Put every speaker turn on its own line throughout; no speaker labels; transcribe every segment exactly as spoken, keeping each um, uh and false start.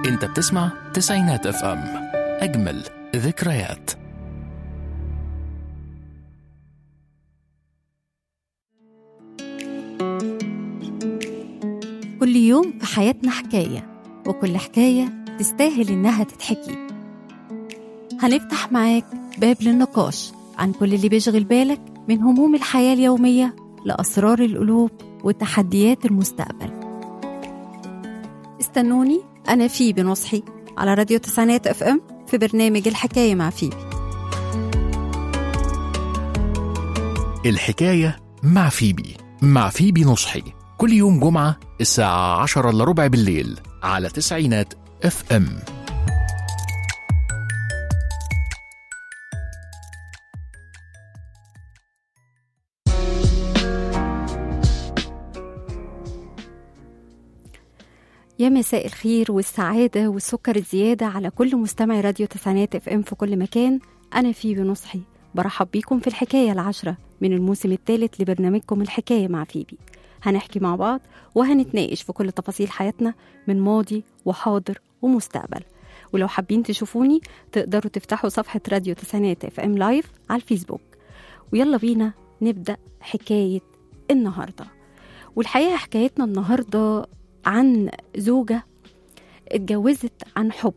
انت بتسمع تسعينات اف ام، اجمل ذكريات.
كل يوم في حياتنا حكاية، وكل حكاية تستاهل إنها تتحكي. هنفتح معاك باب للنقاش عن كل اللي بيشغل بالك، من هموم الحياة اليومية لأسرار القلوب وتحديات المستقبل. استنوني، أنا فيبي نصحي على راديو تسعينات اف ام في برنامج الحكاية مع فيبي.
الحكاية مع فيبي مع فيبي نصحي كل يوم جمعة الساعة عشرة إلا ربع بالليل على تسعينات اف ام.
يا مساء الخير والسعادة والسكر الزيادة على كل مستمع راديو تسعينات اف ام في كل مكان. أنا فيبي نصحي برحب بيكم في الحكاية العشرة من الموسم الثالث لبرنامجكم الحكاية مع فيبي. هنحكي مع بعض وهنتناقش في كل تفاصيل حياتنا من ماضي وحاضر ومستقبل. ولو حابين تشوفوني تقدروا تفتحوا صفحة راديو تسعينات اف ام لايف على الفيسبوك. ويلا بينا نبدأ حكاية النهاردة. والحقيقة حكايتنا النهاردة عن زوجة اتجوزت عن حب،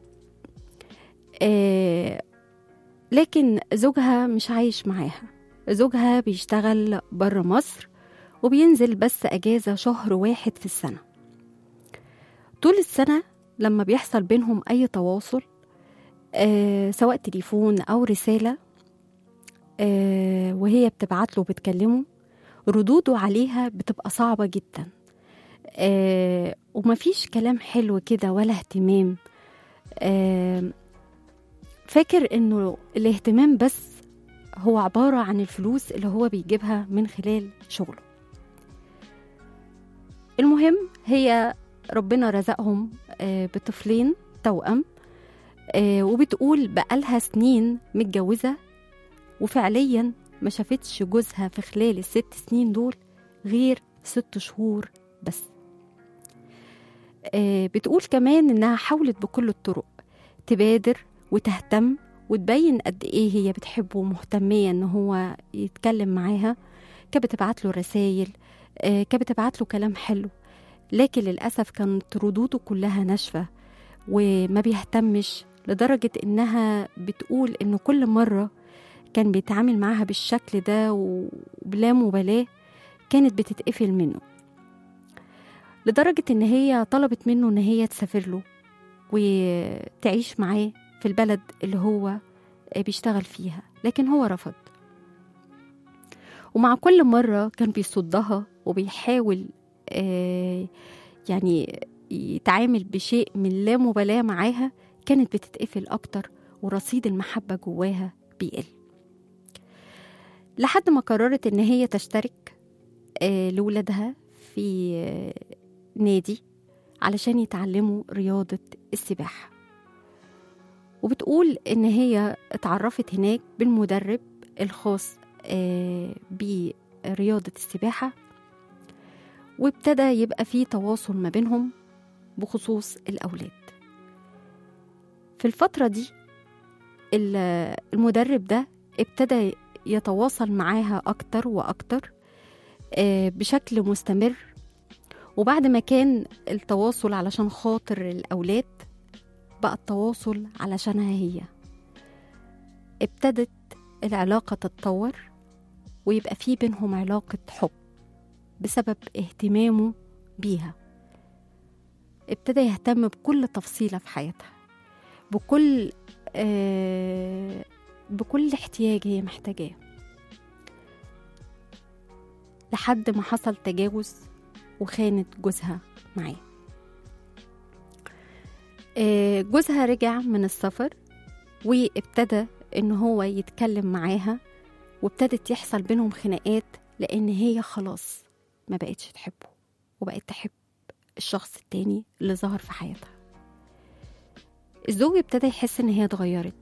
آه لكن زوجها مش عايش معاها. زوجها بيشتغل بره مصر وبينزل بس أجازة شهر واحد في السنة. طول السنة لما بيحصل بينهم أي تواصل، آه سواء تليفون أو رسالة، آه وهي بتبعت له بتكلمه، ردوده عليها بتبقى صعبة جدا. آه ومفيش كلام حلو كده ولا اهتمام. آه فاكر انه الاهتمام بس هو عبارة عن الفلوس اللي هو بيجيبها من خلال شغله. المهم هي ربنا رزقهم آه بطفلين توأم، آه وبتقول بقالها سنين متجوزة وفعليا ما شافتش جوزها في خلال الست سنين دول غير ست شهور بس. بتقول كمان إنها حاولت بكل الطرق تبادر وتهتم وتبين قد إيه هي بتحبه ومهتمية إن هو يتكلم معاها. كانت بتبعت له رسائل، كانت بتبعت له كلام حلو، لكن للأسف كانت ردوده كلها ناشفة وما بيهتمش، لدرجة إنها بتقول إنه كل مرة كان بيتعامل معاها بالشكل ده وبلا مبالاة كانت بتتقفل منه، لدرجة إن هي طلبت منه إن هي تسافر له وتعيش معاه في البلد اللي هو بيشتغل فيها، لكن هو رفض. ومع كل مرة كان بيصدها وبيحاول آه يعني يتعامل بشيء من لا مبالاة معاها، كانت بتتقفل أكتر ورصيد المحبة جواها بيقل، لحد ما قررت إن هي تشترك آه لولادها في آه نادي علشان يتعلموا رياضة السباحة. وبتقول إن هي اتعرفت هناك بالمدرب الخاص برياضة السباحة، وابتدى يبقى فيه تواصل ما بينهم بخصوص الأولاد. في الفترة دي المدرب ده ابتدى يتواصل معاها أكتر وأكتر بشكل مستمر. وبعد ما كان التواصل علشان خاطر الأولاد، بقى التواصل علشانها هي. ابتدت العلاقة تتطور ويبقى في بينهم علاقة حب بسبب اهتمامه بيها. ابتدى يهتم بكل تفصيلة في حياتها، بكل آه بكل احتياج هي محتاجاه، لحد ما حصل تجاوز وخانت جوزها معاه. جوزها رجع من السفر وابتدى ان هو يتكلم معاها، وابتدت يحصل بينهم خناقات لان هي خلاص ما بقتش تحبه وبقت تحب الشخص التاني اللي ظهر في حياتها. الزوج ابتدى يحس ان هي اتغيرت،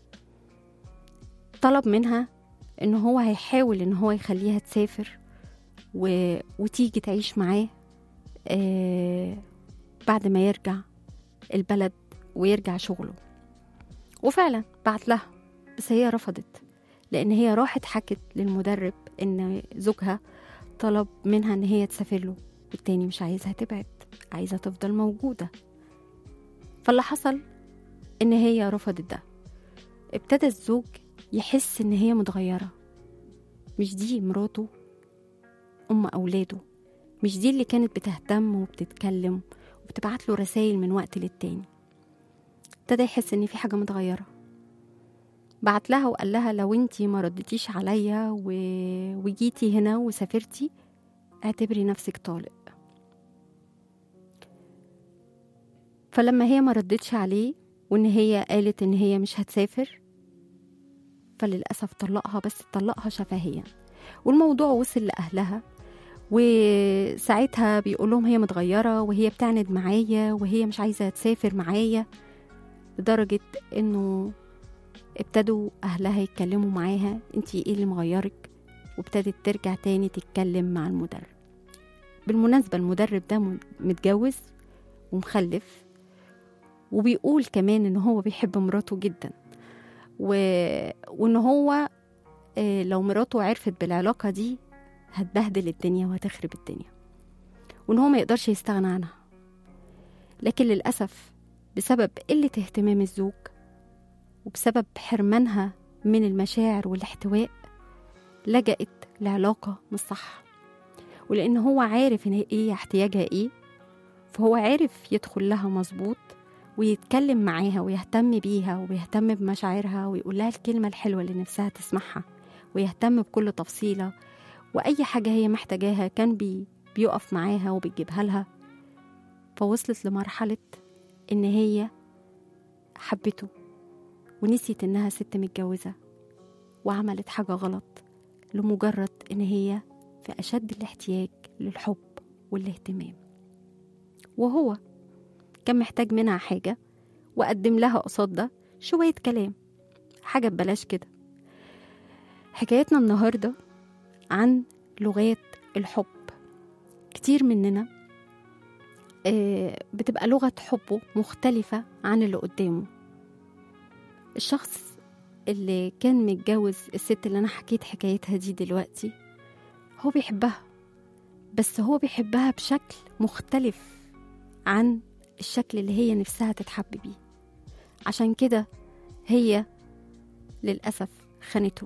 طلب منها ان هو هيحاول ان هو يخليها تسافر و... وتيجي تعيش معاه آه بعد ما يرجع البلد ويرجع شغله. وفعلا بعت لها، بس هي رفضت، لأن هي راحت حكت للمدرب إن زوجها طلب منها إن هي تسافر له، والتاني مش عايزها تبعد، عايزة تفضل موجودة. فاللي حصل إن هي رفضت ده. ابتدى الزوج يحس إن هي متغيرة، مش دي مراته أم أولاده، مش دي اللي كانت بتهتم وبتتكلم وبتبعت له رسائل من وقت للتاني. ابتدى يحس إن في حاجة متغيرة. بعت لها وقال لها لو انتي ما ردتيش عليا و... وجيتي هنا وسافرتي اعتبري نفسك طالق. فلما هي ما ردتش عليه وان هي قالت ان هي مش هتسافر، فللأسف طلقها، بس طلقها شفهيا. والموضوع وصل لأهلها، وساعتها بيقول لهم هي متغيرة وهي بتعند معايا وهي مش عايزة تسافر معايا، لدرجة انه ابتدوا أهلها يتكلموا معاها انتي ايه اللي مغيرك، وابتدت ترجع تاني تتكلم مع المدرب. بالمناسبة المدرب ده متجوز ومخلف، وبيقول كمان ان هو بيحب مراته جدا، و... وان هو لو مراته عرفت بالعلاقة دي هتبهدل الدنيا وهتخرب الدنيا، وان هو ما يقدرش يستغنى عنها. لكن للأسف بسبب قلة اهتمام الزوج وبسبب حرمانها من المشاعر والاحتواء لجأت لعلاقة مش صح. ولأن هو عارف إن إيه احتياجها إيه، فهو عارف يدخل لها مظبوط ويتكلم معاها ويهتم بيها ويهتم بمشاعرها ويقول لها الكلمة الحلوة اللي نفسها تسمعها، ويهتم بكل تفصيلة، وأي حاجة هي محتاجاها كان بي بيقف معاها وبيجيبها لها. فوصلت لمرحلة إن هي حبته ونسيت إنها ست متجوزة، وعملت حاجة غلط لمجرد إن هي في أشد الاحتياج للحب والاهتمام، وهو كان محتاج منها حاجة وقدم لها قصاد ده شوية كلام، حاجة ببلاش كده. حكايتنا النهاردة عن لغات الحب. كتير مننا بتبقى لغة حبه مختلفة عن اللي قدامه. الشخص اللي كان متجوز الست اللي أنا حكيت حكايتها دي دلوقتي هو بيحبها، بس هو بيحبها بشكل مختلف عن الشكل اللي هي نفسها تتحب بيه. عشان كده هي للأسف خانته.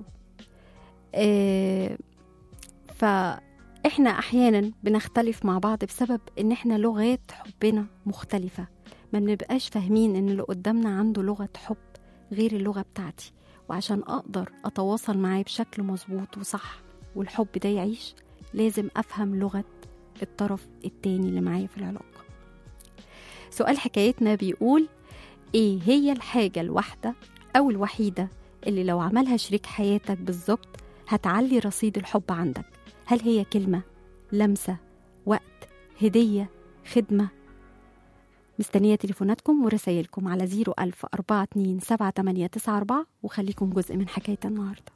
آه فإحنا أحيانا بنختلف مع بعض بسبب إن إحنا لغات حبنا مختلفة، ما بنبقاش فاهمين إن اللي قدامنا عنده لغة حب غير اللغة بتاعتي، وعشان أقدر أتواصل معاه بشكل مظبوط وصح والحب ده يعيش لازم أفهم لغة الطرف التاني اللي معايا في العلاقة. سؤال حكايتنا بيقول إيه هي الحاجة الواحدة أو الوحيدة اللي لو عملها شريك حياتك بالظبط هتعلي رصيد الحب عندك؟ هل هي كلمة، لمسة، وقت، هدية، خدمة؟ مستنية تليفوناتكم ورسائلكم على زيرو ألف أربعة اتنين سبعة تمانية تسعة أربعة، وخليكم جزء من حكاية النهاردة.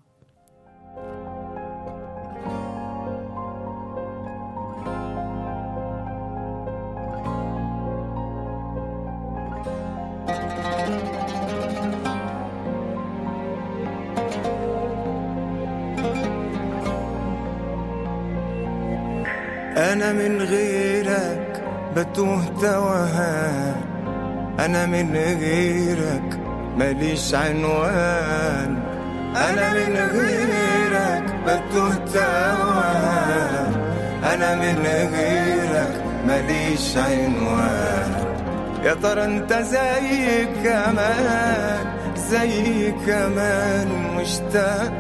أنا من غيرك بتوه توهان، أنا من غيرك ماليش عنوان، أنا من غيرك بتوه توهان، أنا من غيرك ماليش عنوان. يا ترى انت زي كمان زي كمان مشتاق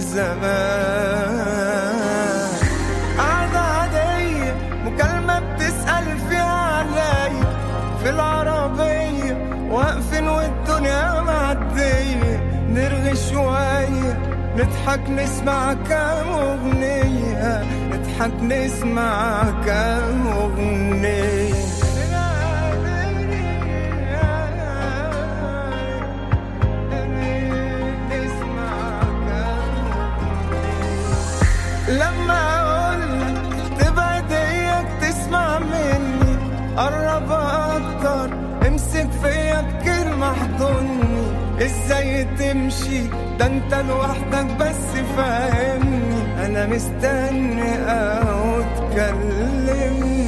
لزمان. قعدة عادية مكالمة بتسأل فيها علي في العربية، واقفين والدنيا معدية، نرغي شوية نضحك نسمع كام أغنية، نضحك نسمع كام أغنية. لما أقولك تبعد إياك تسمع مني، قرب أكتر امسك فيا كتير يمشي، ده انت لوحدك بس فاهمني، انا مستني او تكلمني.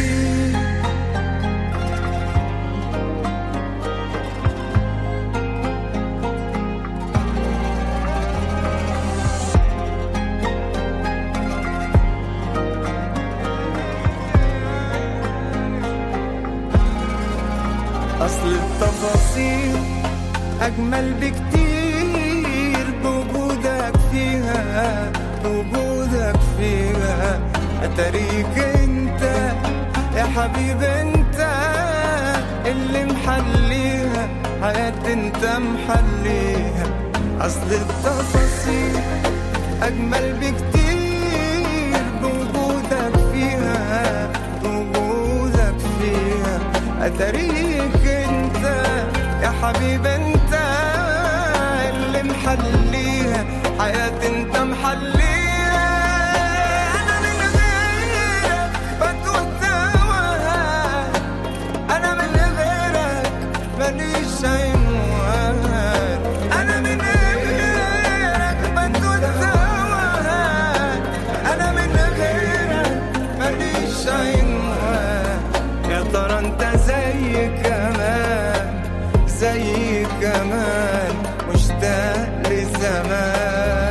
أصل التفاصيل أجمل بكتير بوجودك فيها، بوجودك فيها. أتاريك أنت يا حبيب أنت اللي محليها حياتي، أنت محليها. أصل التفاصيل أجمل بكتير بوجودك فيها، بوجودك فيها. أتاريك أنت يا حبيب أنت اللي محليها حياتي، أنت محليها. أنا من غيرك بتوه توهان، أنا من غيرك ماليش عنوان. أنا من غيرك بتوه توهان، أنا من غيرك ماليش عنوان. يا ترى أنت زي كمان، زي كمان مشتاق لزمان.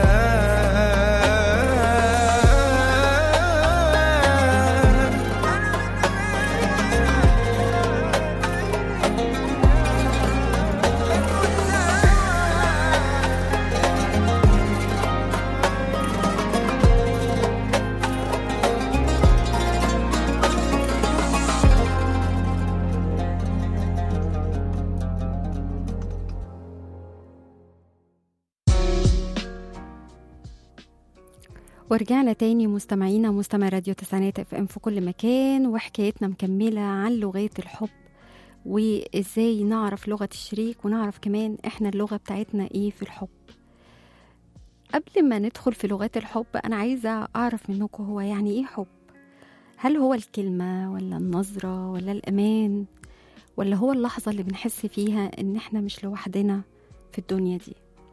ورجعنا تاني مستمعينا مستمع راديو تسعينات اف ام في كل مكان، وحكايتنا مكملة عن لغات الحب وازاي نعرف لغة الشريك، ونعرف كمان احنا اللغة بتاعتنا ايه في الحب. قبل ما ندخل في لغات الحب انا عايزة اعرف منكم هو يعني ايه حب؟ هل هو الكلمة ولا النظرة ولا الامان، ولا هو اللحظة اللي بنحس فيها ان احنا مش لوحدنا في الدنيا دي؟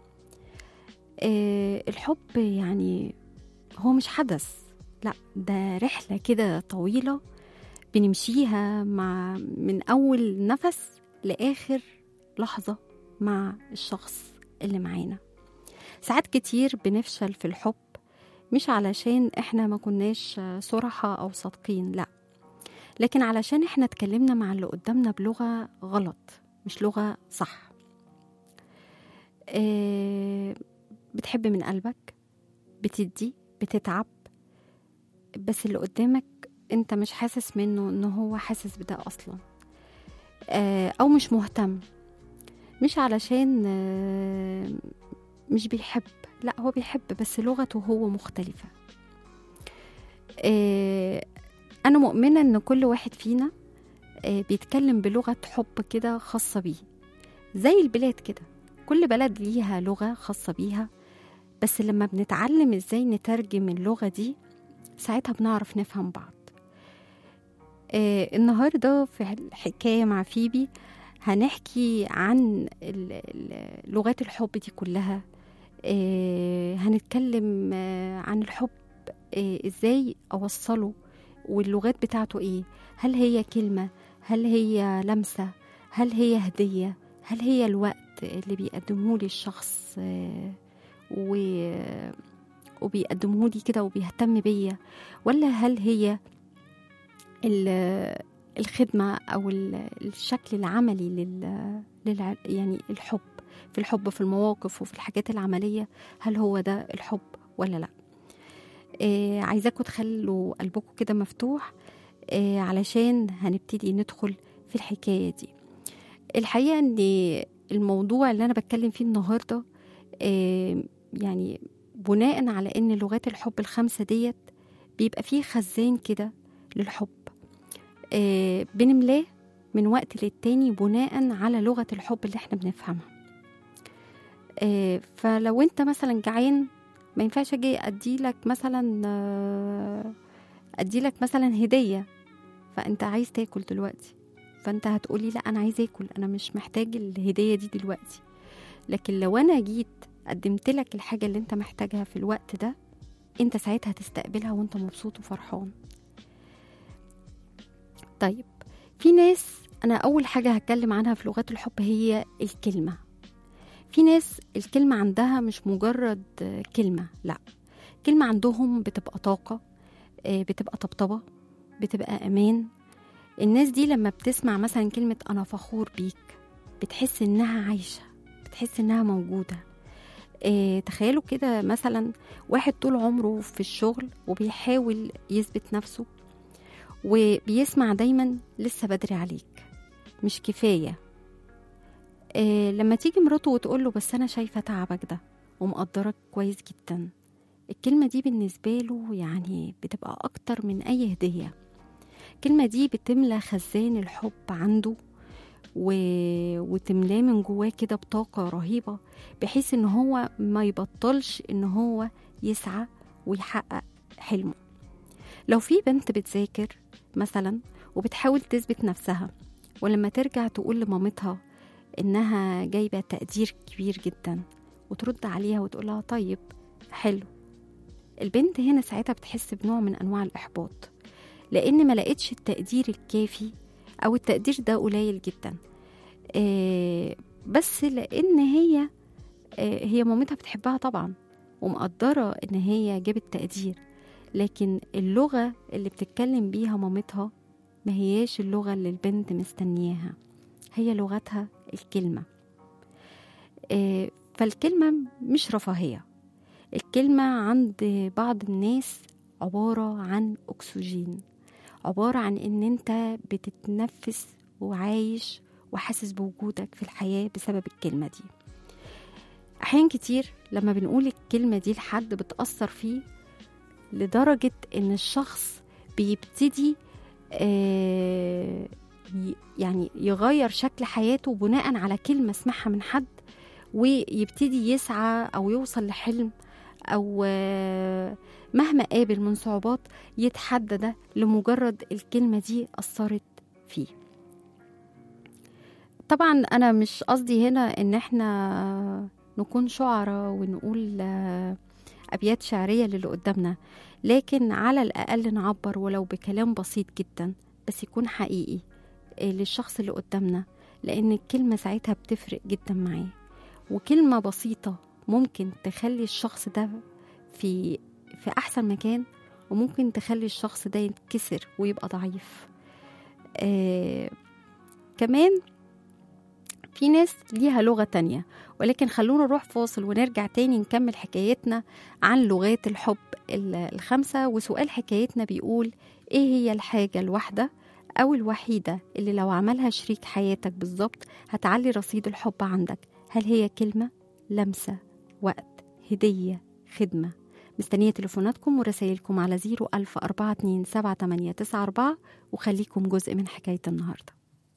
اه الحب يعني هو مش حدث، لا ده رحلة كده طويلة بنمشيها مع من أول نفس لآخر لحظة مع الشخص اللي معانا. ساعات كتير بنفشل في الحب مش علشان احنا ما كناش صراحة أو صادقين، لا، لكن علشان احنا اتكلمنا مع اللي قدامنا بلغة غلط، مش لغة صح. اه بتحب من قلبك، بتدي، بتتعب، بس اللي قدامك انت مش حاسس منه انه هو حاسس بده اصلا، آه او مش مهتم، مش علشان آه مش بيحب، لا هو بيحب بس لغته هو مختلفة. آه انا مؤمنة ان كل واحد فينا آه بيتكلم بلغة حب كده خاصة بيه، زي البلاد كده، كل بلد ليها لغة خاصة بيها، بس لما بنتعلم ازاي نترجم اللغة دي ساعتها بنعرف نفهم بعض. آه النهاردة في الحكاية مع فيبي هنحكي عن لغات الحب دي كلها. آه هنتكلم آه عن الحب، آه ازاي اوصله، واللغات بتاعته ايه، هل هي كلمة، هل هي لمسة، هل هي هدية، هل هي الوقت اللي بيقدمه لي الشخص آه و... وبيقدمه لي كده وبيهتم بيا، ولا هل هي الخدمة أو الشكل العملي لل... لل... يعني الحب في الحب في المواقف وفي الحاجات العملية، هل هو ده الحب ولا لا؟ آه عايزاكم تخلوا قلبكم كده مفتوح آه علشان هنبتدي ندخل في الحكاية دي. الحقيقة ان الموضوع اللي أنا بتكلم فيه النهاردة آه يعني بناء على ان لغات الحب الخمسة ديت بيبقى فيه خزان كده للحب، آه بنملاه من وقت للتاني بناء على لغة الحب اللي احنا بنفهمها. آه فلو انت مثلا جعان ما ينفعش اجي اديلك مثلا آه اديلك مثلا هدية، فانت عايز تاكل دلوقتي، فانت هتقولي لا انا عايز اكل، انا مش محتاج الهدية دي دلوقتي. لكن لو أنا جيت قدمت لك الحاجة اللي انت محتاجها في الوقت ده، انت ساعتها تستقبلها وانت مبسوط وفرحان. طيب، في ناس، أنا أول حاجة هتكلم عنها في لغات الحب هي الكلمة. في ناس الكلمة عندها مش مجرد كلمة، لا، كلمة عندهم بتبقى طاقة، بتبقى طبطبة، بتبقى أمان. الناس دي لما بتسمع مثلا كلمة أنا فخور بيك، بتحس إنها عايشة، بتحس إنها موجودة. اه تخيلوا كده مثلا واحد طول عمره في الشغل وبيحاول يثبت نفسه، وبيسمع دايما لسه بدري عليك، مش كفاية. اه لما تيجي مراته وتقوله بس أنا شايفة تعبك ده ومقدرك كويس جدا، الكلمة دي بالنسبة له يعني بتبقى أكتر من أي هدية. الكلمة دي بتملى خزان الحب عنده و... وتملاه من جواه كده بطاقة رهيبة، بحيث إن هو ما يبطلش إن هو يسعى ويحقق حلمه. لو في بنت بتذاكر مثلا وبتحاول تثبت نفسها، ولما ترجع تقول لمامتها إنها جايبة تقدير كبير جدا، وترد عليها وتقولها طيب حلو، البنت هنا ساعتها بتحس بنوع من أنواع الإحباط، لأن ما لقيتش التقدير الكافي، أو التقدير ده قليل جدا. آه بس لأن هي آه هي مامتها بتحبها طبعا ومقدرة إن هي جابت تقدير، لكن اللغة اللي بتتكلم بيها مامتها ما هياش اللغة اللي البنت مستنياها، هي لغتها الكلمة. آه فالكلمة مش رفاهية، الكلمة عند بعض الناس عبارة عن أكسجين، عبارة عن إن أنت بتتنفس وعايش وحاسس بوجودك في الحياة بسبب الكلمة دي. أحيان كتير لما بنقول الكلمة دي لحد بتأثر فيه لدرجة إن الشخص بيبتدي آه يعني يغير شكل حياته بناء على كلمة سمعها من حد، ويبتدي يسعى أو يوصل لحلم، أو مهما قابل من صعوبات يتحدى ده لمجرد الكلمة دي أثرت فيه. طبعا أنا مش قصدي هنا إن احنا نكون شعراء ونقول أبيات شعرية للي قدامنا، لكن على الأقل نعبر ولو بكلام بسيط جدا بس يكون حقيقي للشخص اللي قدامنا، لأن الكلمة ساعتها بتفرق جدا معاه. وكلمة بسيطة ممكن تخلي الشخص ده في في أحسن مكان، وممكن تخلي الشخص ده يتكسر ويبقى ضعيف. آه كمان في ناس ليها لغة تانية، ولكن خلونا نروح فاصل ونرجع تاني نكمل حكايتنا عن لغات الحب الخمسة. وسؤال حكايتنا بيقول: ايه هي الحاجة الواحدة أو الوحيدة اللي لو عملها شريك حياتك بالظبط هتعلي رصيد الحب عندك؟ هل هي كلمة، لمسة، وقت، هدية، خدمة؟ مستنية تليفوناتكم ورسائلكم على زيرو ألف أربعة اتنين سبعة تمانية تسعة أربعة، وخليكم جزء من حكاية النهاردة.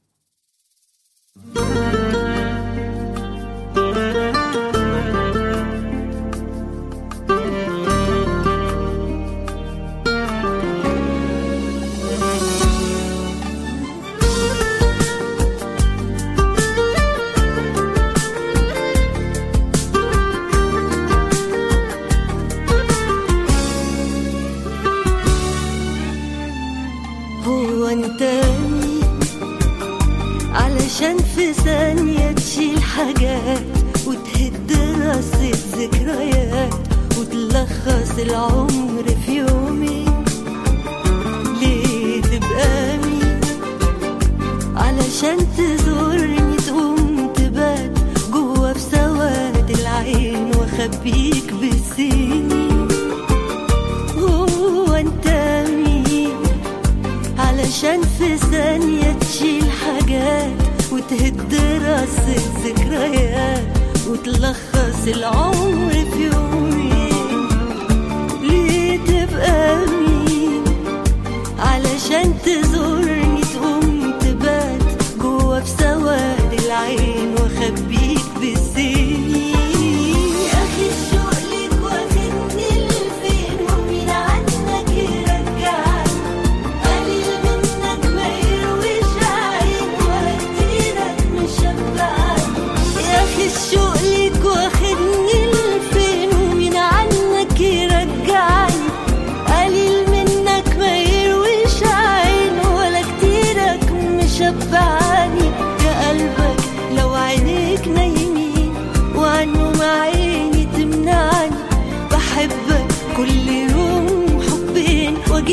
عشان في ثانية تشيل حاجات وتهد رصة ذكريات وتلخص العمر في يومين؟ ليه تبقى مين علشان تزورني تقوم تبات جوا في سواد العين واخبيك بالسنين؟ هو انت مين علشان في ثانية تشيل حاجات وتهد رصة ذكريات وتلخص العمر في يومين؟ ليه تبقى مين علشان تزورني تقوم تبات جوا في سواد العين واخبيك بالسنين؟ يا اخي الشوق ليك واخدني لفين ومين عنك يرجعني؟ قليل منك ما يرويش عين وهديلك مش شبعني. يا اخي الشوق ليك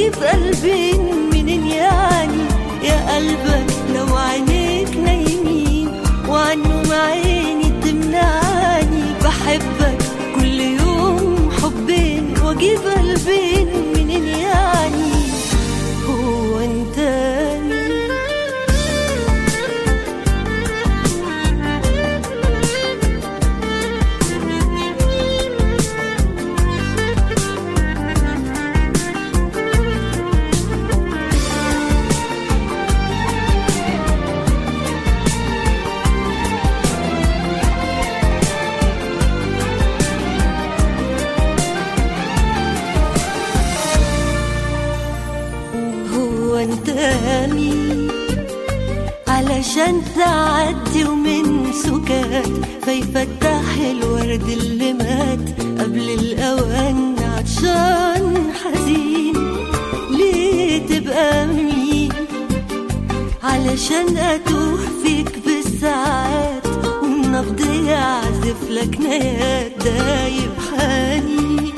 واجيب قلبين منين يعني يا قلبك لو عينيك نايمين وعنه عيني تمنعني بحبك كل يوم حبين واجيب قلبين منين يعني هو انت علشان تعدي ومن سكات فيفتح الورد اللي مات قبل الأوان عطشان حزين ليه تبقى مين علشان أتوه فيك بالساعات والنبض يعزف لك نيات دايب حنين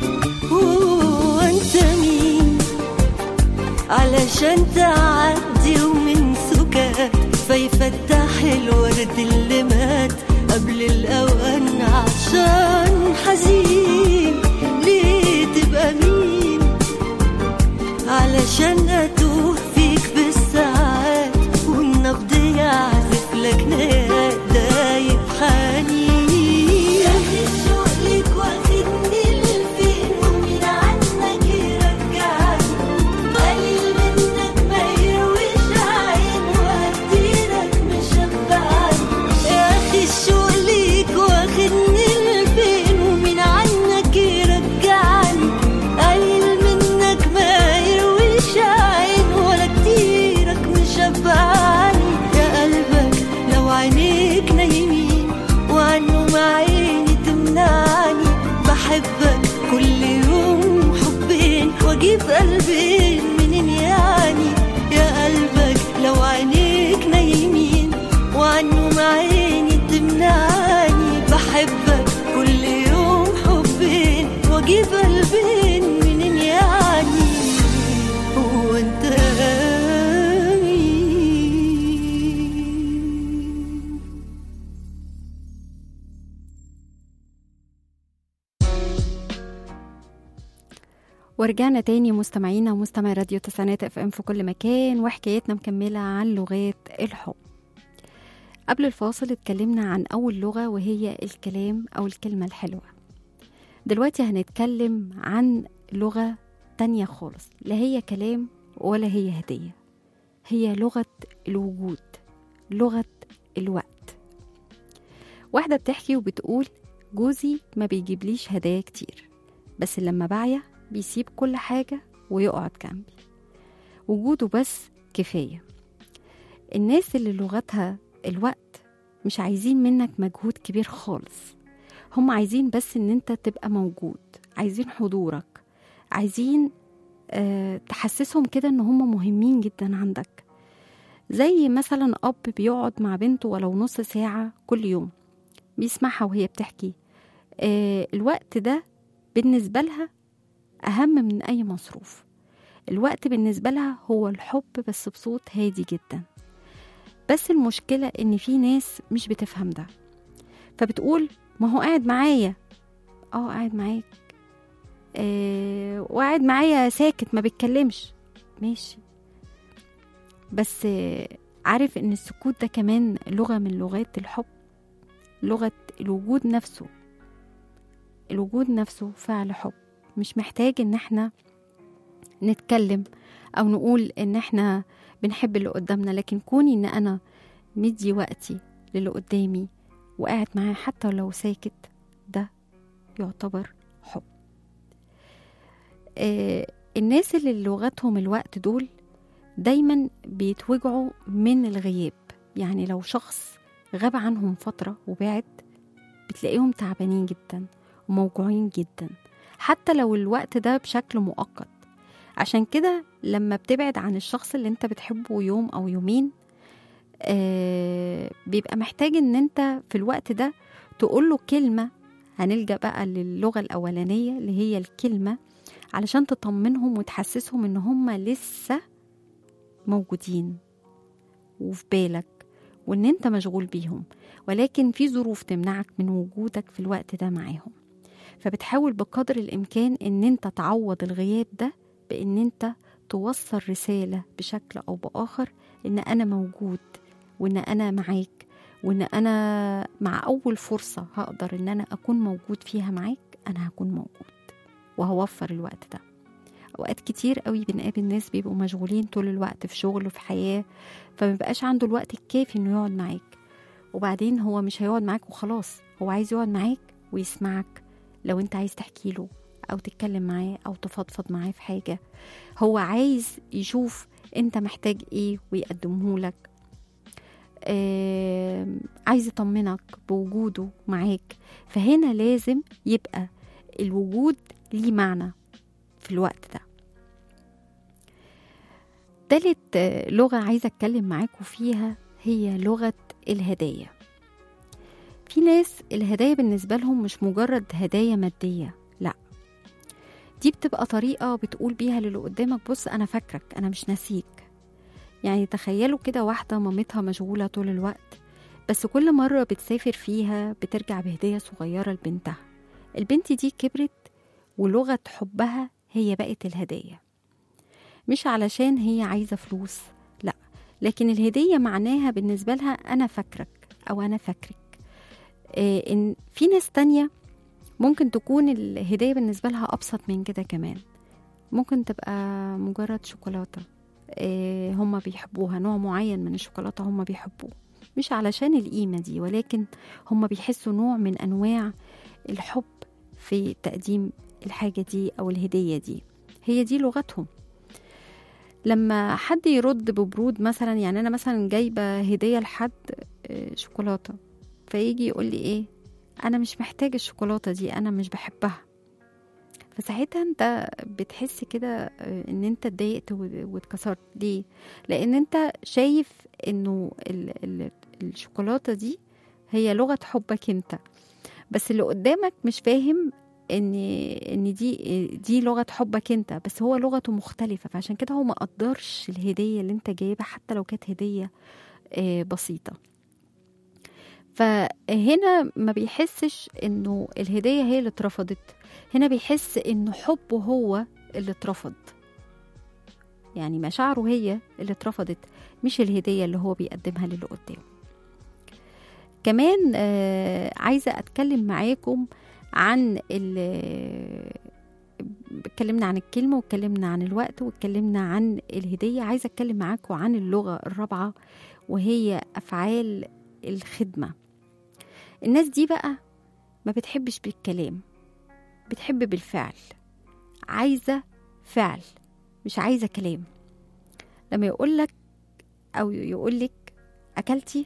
وانت مين علشان تعدي ومن سكات فيفتح الورد اللي مات قبل الأوان عطشان حزين ليه تبقى مين علشان أتوه فيك بالساعات والنبض يعزف لك نيات دايب حنين يا الشوق ليك واخدني لفين ومين عنك يرجعني قليل منك ما يرويش عين وهديلك مشبعني يا أخي الشوق ليك واخدني لفين ومين عنك يرجعني قليل منك ما يرويش عين ولا كتيرك مشبعني يا قلبك لو عينيك نايمين وعنه مع عيني تمنعني بحبك كل يوم حبين واجيب قلبين منين يعني يا قلبك لو عينيك نايمين وعنه مع عيني تمنعني بحبك كل يوم حبين واجيب قلبين منين يعني هو انت مين
ورجعنا تاني مستمعينا ومستمعي راديو تسعينات اف ام في كل مكان وحكايتنا مكملة عن لغات الحب. قبل الفاصل اتكلمنا عن أول لغة وهي الكلام أو الكلمة الحلوة. دلوقتي هنتكلم عن لغة تانية خالص لا هي كلام ولا هي هدية، هي لغة الوجود، لغة الوقت. واحدة بتحكي وبتقول جوزي ما بيجيبليش هدايا كتير بس لما بعيا بيسيب كل حاجة ويقعد جنبي، وجوده بس كفاية. الناس اللي لغتها الوقت مش عايزين منك مجهود كبير خالص، هم عايزين بس ان انت تبقى موجود، عايزين حضورك، عايزين أه تحسسهم كده ان هم مهمين جدا عندك. زي مثلا اب بيقعد مع بنته ولو نص ساعة كل يوم بيسمعها وهي بتحكي، أه الوقت ده بالنسبة لها أهم من أي مصروف. الوقت بالنسبة لها هو الحب بس بصوت هادي جدا. بس المشكلة إن في ناس مش بتفهم ده، فبتقول ما هو قاعد معايا، اه قاعد معاك، آه وقاعد معايا ساكت ما بيتكلمش، ماشي، بس آه عارف إن السكوت ده كمان لغة من لغات الحب، لغة الوجود نفسه. الوجود نفسه فعل حب، مش محتاج ان احنا نتكلم او نقول ان احنا بنحب اللي قدامنا، لكن كوني ان انا مدي وقتي للي قدامي وقاعد معاه حتى لو ساكت، ده يعتبر حب. آه الناس اللي لغتهم الوقت دول دايما بيتوجعوا من الغياب. يعني لو شخص غاب عنهم فترة وبعد بتلاقيهم تعبانين جدا وموجوعين جدا حتى لو الوقت ده بشكل مؤقت. عشان كده لما بتبعد عن الشخص اللي انت بتحبه يوم او يومين آه بيبقى محتاج ان انت في الوقت ده تقوله كلمة. هنلجأ بقى للغة الأولانية اللي هي الكلمة علشان تطمنهم وتحسسهم ان هم لسه موجودين وفي بالك، وان انت مشغول بيهم، ولكن في ظروف تمنعك من وجودك في الوقت ده معاهم. فبتحاول بقدر الامكان ان انت تعوض الغياب ده بان انت توصل رسالة بشكل او باخر ان انا موجود، وان انا معاك، وان انا مع اول فرصة هقدر ان انا اكون موجود فيها معاك انا هكون موجود وهوفر الوقت ده. اوقات كتير قوي بنقابل ناس بيبقوا مشغولين طول الوقت في شغل وفي حياة، فمبقاش عنده الوقت الكافي انه يقعد معاك، وبعدين هو مش هيقعد معاك وخلاص، هو عايز يقعد معاك ويسمعك لو انت عايز تحكي له او تتكلم معاه او تفضفض معاه في حاجة. هو عايز يشوف انت محتاج ايه ويقدمه لك. آه عايز يطمنك بوجوده معاك. فهنا لازم يبقى الوجود ليه معنى في الوقت ده. تالت لغة عايزة اتكلم معاكم فيها هي لغة الهدايا. في ناس الهدايا بالنسبة لهم مش مجرد هدايا مادية، لا، دي بتبقى طريقة بتقول بيها للي قدامك بص أنا فاكرك، أنا مش ناسيك. يعني تخيلوا كده واحدة مامتها مشغولة طول الوقت، بس كل مرة بتسافر فيها بترجع بهدية صغيرة لبنتها. البنت دي كبرت ولغة حبها هي بقت الهدية، مش علشان هي عايزة فلوس، لا، لكن الهدية معناها بالنسبة لها أنا فاكرك أو أنا فاكرك. إيه إن في ناس تانية ممكن تكون الهدية بالنسبة لها أبسط من كده كمان، ممكن تبقى مجرد شوكولاتة إيه هم بيحبوها، نوع معين من الشوكولاتة هم بيحبوه، مش علشان القيمة دي، ولكن هم بيحسوا نوع من أنواع الحب في تقديم الحاجة دي أو الهدية دي، هي دي لغتهم. لما حد يرد ببرود مثلا، يعني أنا مثلا جايبة هدية لحد شوكولاتة، فيجي يقول لي إيه أنا مش محتاج الشوكولاتة دي، أنا مش بحبها. فساعتها أنت بتحس كده إن أنت اتضايقت واتكسرت. ليه؟ لأن أنت شايف إنه ال ال الشوكولاتة دي هي لغة حبك أنت، بس اللي قدامك مش فاهم ان ان دي دي لغه حبك انت، بس هو لغته مختلفه، فعشان كده هو ما قدرش الهديه اللي انت جايبها حتى لو كانت هديه بسيطه. فهنا ما بيحسش انه الهديه هي اللي اترفضت، هنا بيحس انه حبه هو اللي اترفض، يعني مشاعره هي اللي اترفضت مش الهديه اللي هو بيقدمها للي قدامه. كمان آه عايزه اتكلم معاكم عن اتكلمنا عن الكلمة واتكلمنا عن الوقت واتكلمنا عن الهدية. عايزة اتكلم معاكم عن اللغة الرابعة وهي أفعال الخدمة. الناس دي بقى ما بتحبش بالكلام، بتحب بالفعل، عايزة فعل مش عايزة كلام. لما يقولك أو يقولك أكلتي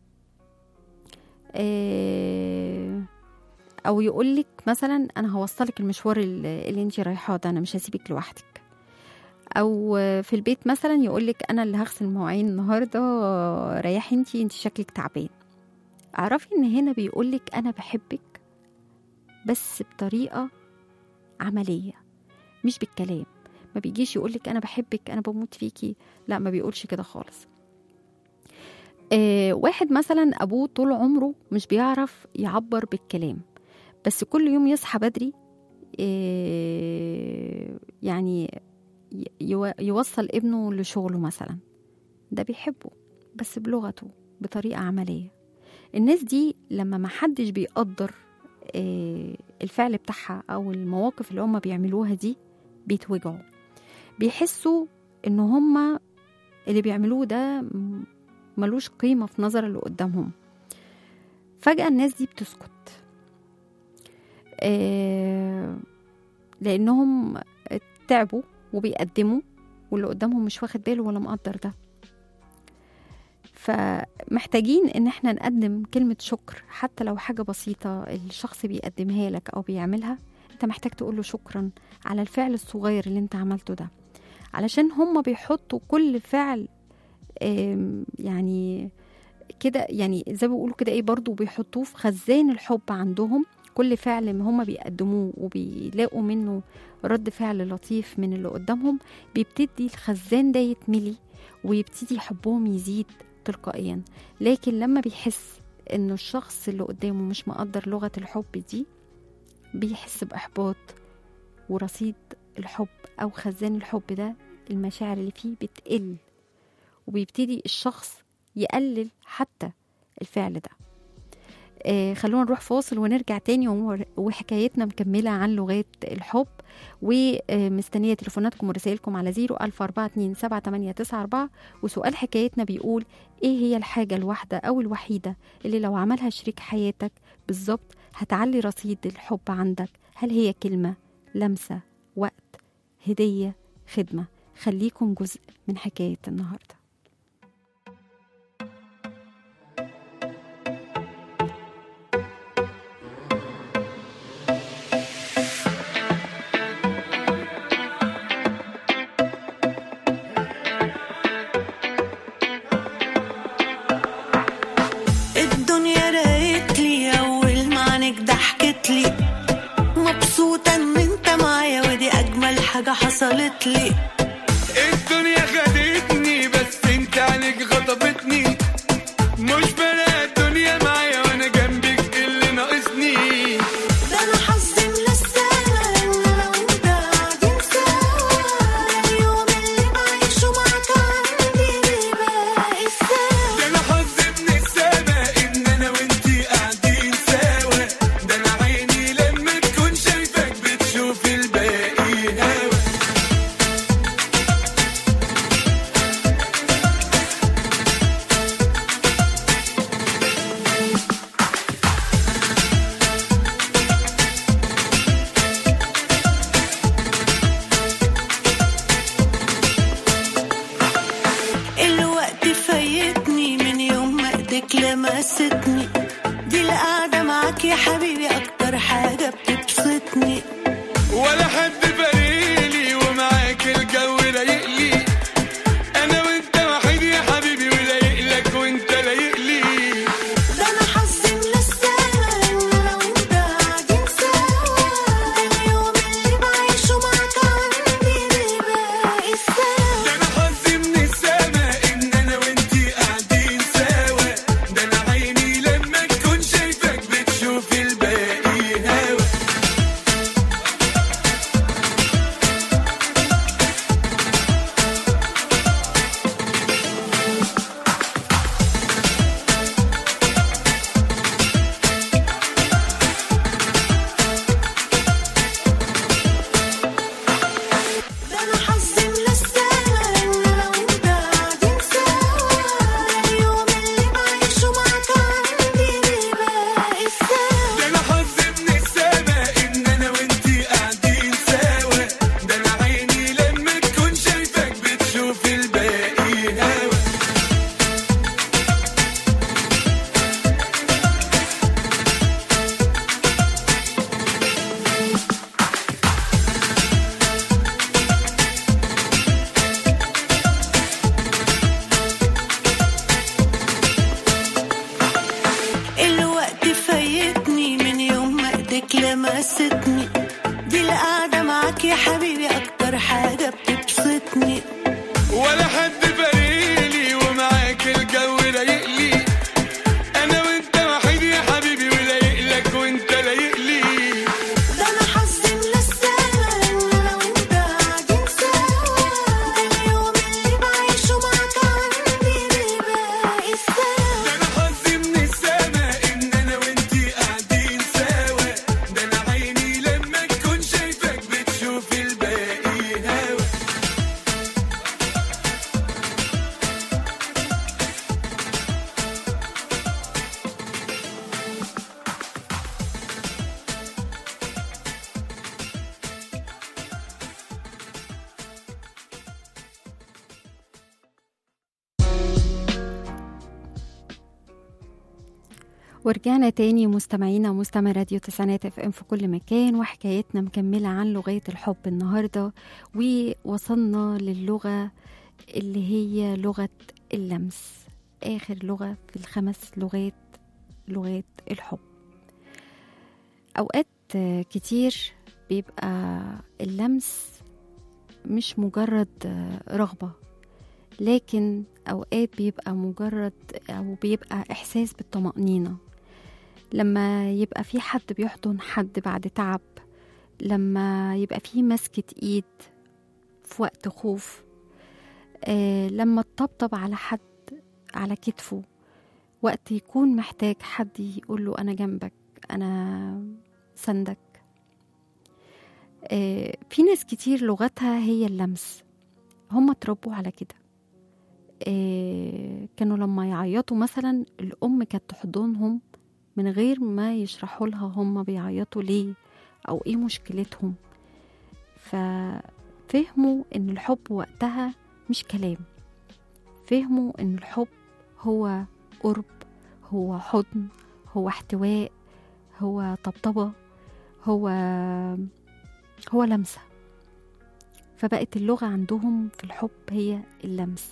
آه او يقولك مثلا انا هوصلك المشوار اللي انت رايحاه ده، انا مش هسيبك لوحدك. او في البيت مثلا يقولك انا اللي هغسل المواعين النهارده، ريحي انت انت شكلك تعبان. اعرفي ان هنا بيقولك انا بحبك بس بطريقه عمليه مش بالكلام. ما بيجيش يقولك انا بحبك انا بموت فيكي، لا، ما بيقولش كده خالص. آه واحد مثلا ابوه طول عمره مش بيعرف يعبر بالكلام، بس كل يوم يصحى بدري يعني يوصل ابنه لشغله مثلا، ده بيحبه بس بلغته بطريقة عملية. الناس دي لما ما حدش بيقدر الفعل بتاعها أو المواقف اللي هم بيعملوها دي بيتوجعوا، بيحسوا إن هم اللي بيعملوه ده ملوش قيمة في نظر اللي قدامهم. فجأة الناس دي بتسكت آه لأنهم تعبوا وبيقدموا واللي قدامهم مش واخد باله ولا مقدر ده. فمحتاجين ان احنا نقدم كلمة شكر حتى لو حاجة بسيطة الشخص بيقدمها لك او بيعملها، انت محتاج تقوله شكرا على الفعل الصغير اللي انت عملته ده، علشان هم بيحطوا كل فعل آه يعني كده، يعني زي ما بيقولوا كده ايه، برضو بيحطوه في خزان الحب عندهم. كل فعل ما هم بيقدموه وبيلاقوا منه رد فعل لطيف من اللي قدامهم، بيبتدي الخزان ده يتملي ويبتدي حبهم يزيد تلقائيا. لكن لما بيحس انه الشخص اللي قدامه مش مقدر لغة الحب دي، بيحس بإحباط، ورصيد الحب أو خزان الحب ده المشاعر اللي فيه بتقل، وبيبتدي الشخص يقلل حتى الفعل ده. آه خلونا نروح فاصل ونرجع تاني، وحكايتنا مكملة عن لغات الحب، ومستنية تليفوناتكم ورسائلكم على زيرو ألف أربعة اتنين سبعة تمانية تسعة أربعة. وسؤال حكايتنا بيقول: ايه هي الحاجة الواحدة أو الوحيدة اللي لو عملها شريك حياتك بالظبط هتعلي رصيد الحب عندك؟ هل هي كلمة، لمسة، وقت، هدية، خدمة؟ خليكم جزء من حكاية النهاردة.
الدنيا راقت لي أول ما عنك ضحكت لي، مبسوطة إن أنت معايا ودي أجمل حاجة حصلت لي.
الدنيا خدتني بس انت عليك غضبتني، مش فارقة الدنيا معايا وانا جنبك اللي ناقصني.
ده أنا حظي من السما إن أنا وأنت قاعدين سوا، اليوم اللي بعيشه معاك عندي بيبقى السوا.
ده انا حظي من السما ان انا وانتي قاعدين سوا، ده انا عيني لما تكون شايفك بتشوف الباقي هوا.
الوقت فايتني من يوم ما ايدك لمستني، دي القعدة معاك يا حبيبي أكتر حاجة بتبسطني.
ولا حد فارقلي ومعاك الجو رايقلي، انا وانت وحيد يا حبيبي ولايقلك وانت لايقلي.
ده أنا حظي من السما إن أنا وأنت قاعدين سوا، اليوم اللي بعيشه معاك عندي بيبقى السوا.
ده انا حظي من السما ان انا وانتي قاعدين سوا، ده انا عيني لما تكون شايفك بتشوف الباقي هوا.
ده أنا حظي من السما إن أنا وأنت قاعدين سوا، اليوم اللي بعيشه معاك عندي بيبقى السوا.
ده انا حظي من السما ان انا وانتي قاعدين سوا، ده انا عيني لما تكون شايفك بتشوف الباقي هوا.
الوقت فايتني من يوم ما ايدك لمستني، دي القعدة معاك يا حبيبي أكتر حاجة بتبسطني.
ولا حد فارقلي ومعاك الجو رايقلي، انا وانت وحيد يا حبيبي ولايقلك وانت لايقلي.
ده أنا حظي من السما إن أنا وأنت قاعدين سوا، اليوم اللي بعيشه معاك عندي بيبقى السوا.
ده انا حظي من السما ان انا وانتي قاعدين سوا، ده انا عيني لما تكون شايفك بتشوف الباقي هوا.
ورجعنا تاني مستمعينا ومستمع راديو تسعينات اف ام في كل مكان، وحكايتنا مكملة عن لغات الحب النهاردة، ووصلنا للغة اللي هي لغة اللمس، آخر لغة في الخمس لغات لغات الحب. أوقات آه، كتير بيبقى اللمس مش مجرد آه، رغبة، لكن أوقات بيبقى مجرد أو بيبقى إحساس بالطمأنينة. لما يبقى في حد بيحضن حد بعد تعب، لما يبقى في مسكة إيد في وقت خوف، آه لما تطبطب على حد على كتفه وقت يكون محتاج حد يقوله أنا جنبك، أنا سندك. آه في ناس كتير لغتها هي اللمس، هم اتربوا على كده. آه كانوا لما يعيطوا مثلا الأم كانت تحضنهم من غير ما يشرحوا لها هم بيعيطوا ليه أو إيه مشكلتهم. ففهموا إن الحب وقتها مش كلام، فهموا إن الحب هو قرب، هو حضن، هو احتواء، هو طبطبة، هو هو لمسة. فبقت اللغة عندهم في الحب هي اللمس.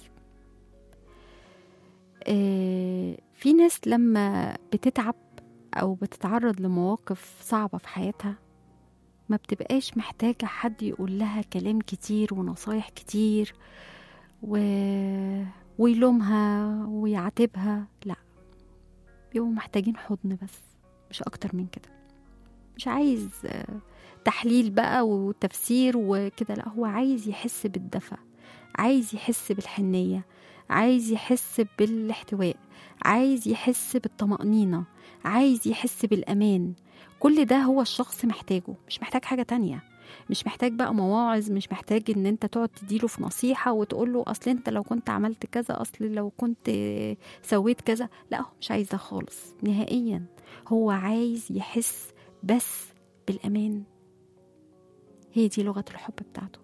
آه في ناس لما بتتعب أو بتتعرض لمواقف صعبة في حياتها ما بتبقاش محتاجة حد يقول لها كلام كتير ونصايح كتير و... ويلومها ويعاتبها، لا، بيبقوا محتاجين حضن بس، مش أكتر من كده. مش عايز تحليل بقى وتفسير وكده، لا، هو عايز يحس بالدفى، عايز يحس بالحنية، عايز يحس بالاحتواء، عايز يحس بالطمأنينة، عايز يحس بالأمان. كل ده هو الشخص محتاجه، مش محتاج حاجة تانية. مش محتاج بقى مواعظ، مش محتاج ان انت تقعد تديله في نصيحة وتقوله اصل انت لو كنت عملت كذا، اصل لو كنت سويت كذا. لا، هو مش عايز ده خالص نهائيا. هو عايز يحس بس بالأمان. هي دي لغة الحب بتاعته.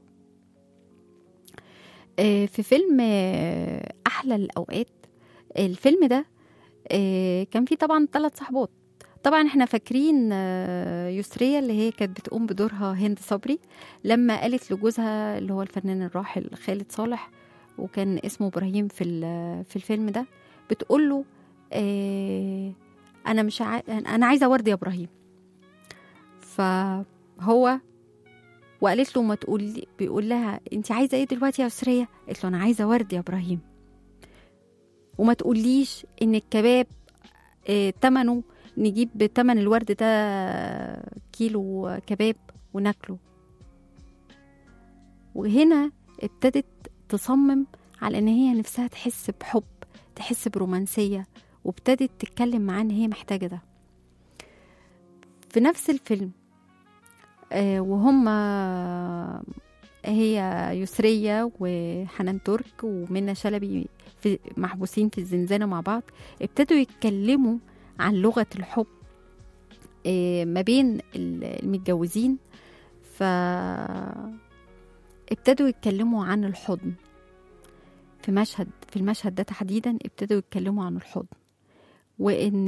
في فيلم أحلى الأوقات، الفيلم ده كان فيه طبعا ثلاث صحبات. طبعا احنا فاكرين يسرية اللي هي كانت بتقوم بدورها هند صبري، لما قالت لجوزها اللي هو الفنان الراحل خالد صالح، وكان اسمه إبراهيم في في الفيلم ده، بتقول له اه انا مش ع... انا عايزه ورد يا ابراهيم. فهو وقالت له ما تقول، بيقول لها انت عايزه ايه دلوقتي يا يسرية؟ قالت له انا عايزه ورد يا ابراهيم، وما تقوليش ان الكباب اه تمنه نجيب بتمن الورد ده كيلو كباب وناكله. وهنا ابتدت تصمم على ان هي نفسها تحس بحب، تحس برومانسية، وابتدت تتكلم معاه ان هي محتاجة ده. في نفس الفيلم آه وهم هي يسرية وحنان ترك ومنى شلبي في محبوسين في الزنزانة مع بعض، ابتدوا يتكلموا عن لغة الحب آه ما بين المتجوزين. فابتدوا يتكلموا عن الحضن. في مشهد في المشهد ده تحديدا ابتدوا يتكلموا عن الحضن، وان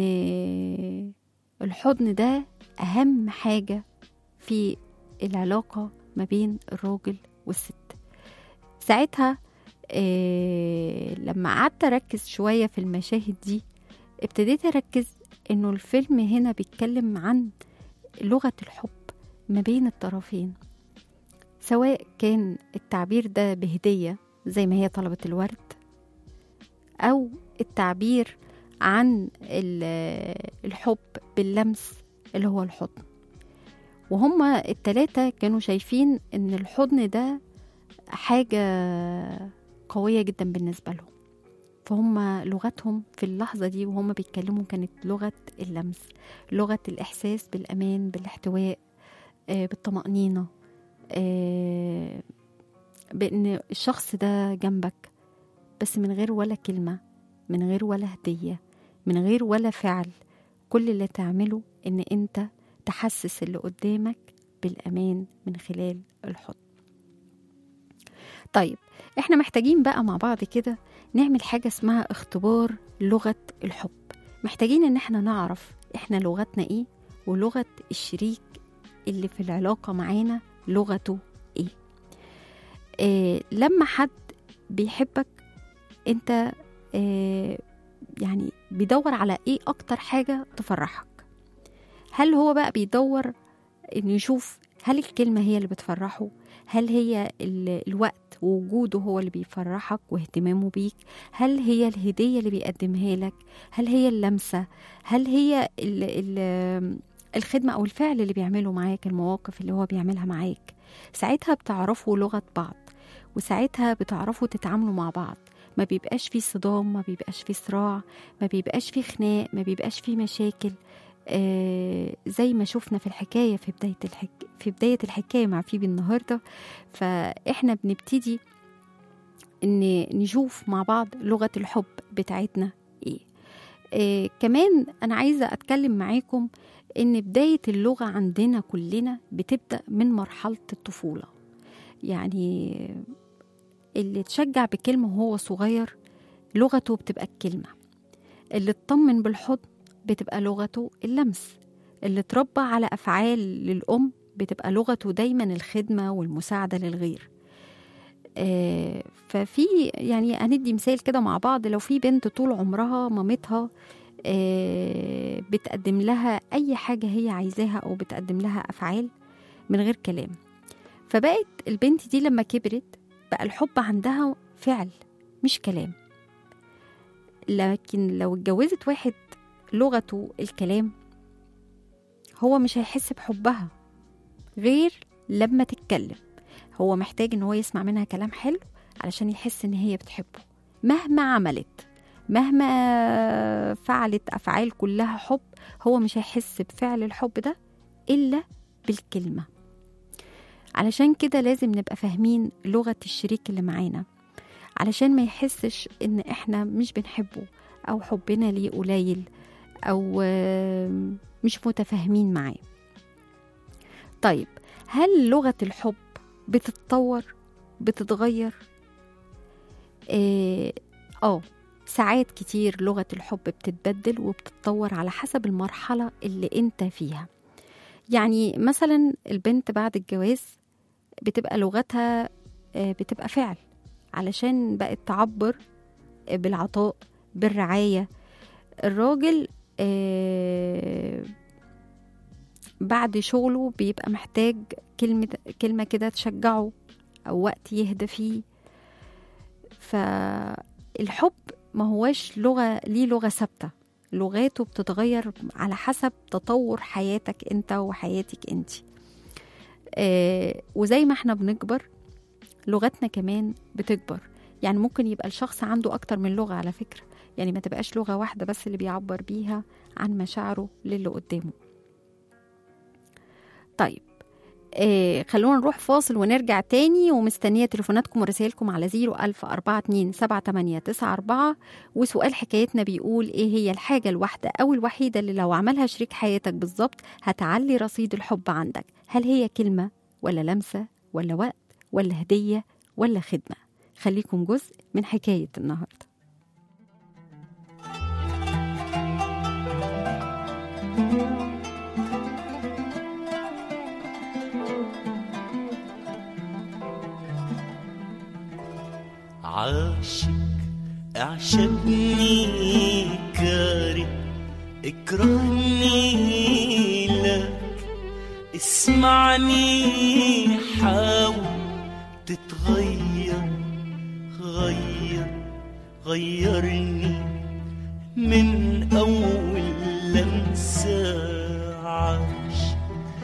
الحضن ده اهم حاجة في العلاقة ما بين الراجل والست. ساعتها إيه لما قعدت اركز شوية في المشاهد دي، ابتديت اركز انه الفيلم هنا بيتكلم عن لغة الحب ما بين الطرفين، سواء كان التعبير ده بهدية زي ما هي طلبت الورد، أو التعبير عن الحب باللمس اللي هو الحضن. وهما التلاتة كانوا شايفين ان الحضن ده حاجة قوية جدا بالنسبة لهم، فهم لغتهم في اللحظة دي وهم بيتكلموا كانت لغة اللمس، لغة الإحساس بالأمان، بالاحتواء، بالطمأنينة، بأن الشخص ده جنبك، بس من غير ولا كلمة، من غير ولا هدية، من غير ولا فعل. كل اللي تعمله ان انت تحسس اللي قدامك بالأمان من خلال الحضن. طيب احنا محتاجين بقى مع بعض كده نعمل حاجة اسمها اختبار لغة الحب. محتاجين ان احنا نعرف احنا لغتنا ايه، ولغة الشريك اللي في العلاقة معانا لغته ايه. آه لما حد بيحبك انت آه يعني بيدور على ايه اكتر حاجة تفرحك. هل هو بقى بيدور إنه يشوف هل الكلمة هي اللي بتفرحه، هل هي ال- الوقت ووجوده هو اللي بيفرحك واهتمامه بيك، هل هي الهدية اللي بيقدمها لك، هل هي اللمسة، هل هي ال ال الخدمة أو الفعل اللي بيعمله معاك، المواقف اللي هو بيعملها معاك. ساعتها بتعرفوا لغة بعض، وساعتها بتعرفوا تتعاملوا مع بعض. ما بيبقاش فيه صدام، ما بيبقاش فيه صراع، ما بيبقاش فيه خناق، ما بيبقاش فيه مشاكل. آه زي ما شفنا في الحكاية في بداية الحك... في بداية الحكاية مع فيبي النهاردة. فإحنا بنبتدي إن نشوف مع بعض لغة الحب بتاعتنا إيه. آه كمان أنا عايزة أتكلم معاكم إن بداية اللغة عندنا كلنا بتبدأ من مرحلة الطفولة. يعني اللي تشجع بكلمة وهو صغير لغته بتبقى الكلمة، اللي اطمن بالحضن بتبقى لغته اللمس، اللي اتربى على أفعال للأم بتبقى لغته دايما الخدمة والمساعدة للغير. آه ففي يعني هندي مثال كده مع بعض. لو في بنت طول عمرها مامتها آه بتقدم لها أي حاجة هي عايزاها أو بتقدم لها أفعال من غير كلام، فبقت البنت دي لما كبرت بقى الحب عندها فعل مش كلام. لكن لو اتجوزت واحد لغته الكلام هو مش هيحس بحبها غير لما تتكلم. هو محتاج ان هو يسمع منها كلام حلو علشان يحس ان هي بتحبه. مهما عملت، مهما فعلت أفعال كلها حب، هو مش هيحس بفعل الحب ده إلا بالكلمة. علشان كده لازم نبقى فاهمين لغة الشريك اللي معانا، علشان ما يحسش ان احنا مش بنحبه او حبنا ليه قليل او مش متفاهمين معاه. طيب هل لغة الحب بتتطور بتتغير؟ اه, آه ساعات كتير لغة الحب بتتبدل وبتتطور على حسب المرحلة اللي انت فيها. يعني مثلا البنت بعد الجواز بتبقى لغتها بتبقى فعل، علشان بقت تعبر بالعطاء بالرعاية. الراجل بعد شغله بيبقى محتاج كلمة كلمة كده تشجعه أو وقت يهدى فيه. فالحب ما هواش لغة ليه لغة ثابتة، لغاته بتتغير على حسب تطور حياتك انت وحياتك انت. آه وزي ما احنا بنكبر لغتنا كمان بتكبر. يعني ممكن يبقى الشخص عنده أكتر من لغة على فكرة، يعني ما تبقاش لغة واحدة بس اللي بيعبر بيها عن مشاعره للي قدامه. طيب آه خلونا نروح فاصل ونرجع تاني، ومستنية تليفوناتكم ورسائلكم على زيرو ألف أربعة اتنين سبعة تمانية تسعة أربعة. وسؤال حكايتنا بيقول ايه هي الحاجة الواحدة أو الوحيدة اللي لو عملها شريك حياتك بالظبط هتعلي رصيد الحب عندك؟ هل هي كلمة ولا لمسة ولا وقت ولا هدية ولا خدمة؟ خليكم جزء من حكاية النهاردة.
عاشق اعشقني كاره اكرهني لك اسمعني حاول تتغير غير غيرني من أول لمسة. عاشق